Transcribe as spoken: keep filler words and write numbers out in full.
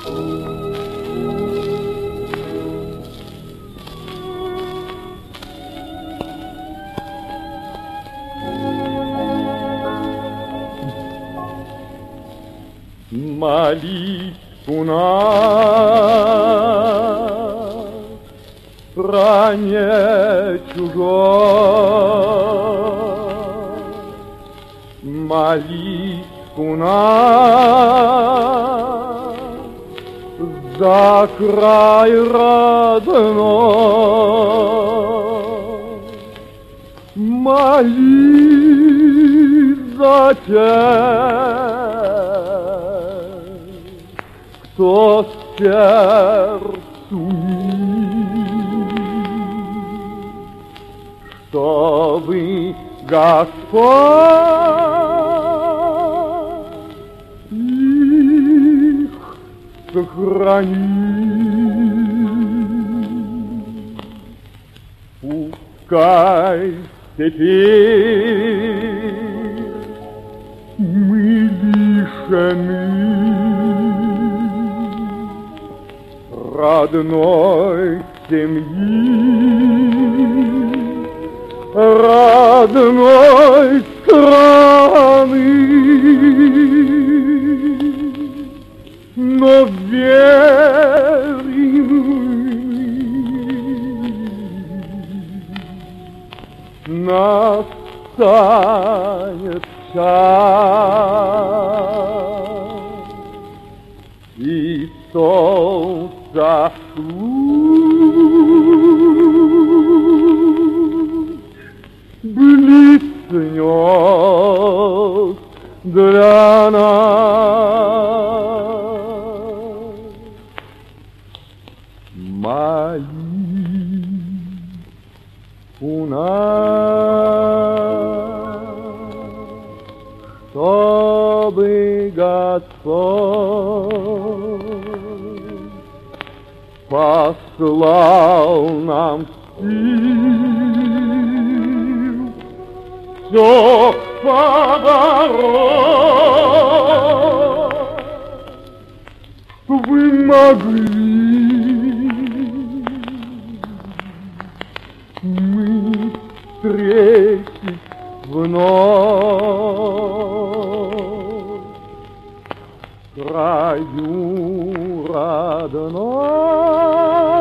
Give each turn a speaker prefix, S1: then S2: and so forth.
S1: Молись у нас, стране чужой, молись у нас за край родной, молись за тех, кто сердцу мил, чтобы Господь их сохранил. Пускай теперь мы лишены родной семьи, родной страны, но верим мы, настанет час, и солнце блеснет для нас. Молись у нас, чтобы Господь послал нам сил все побороть, чтобы могли мы встретить вновь в краю родной.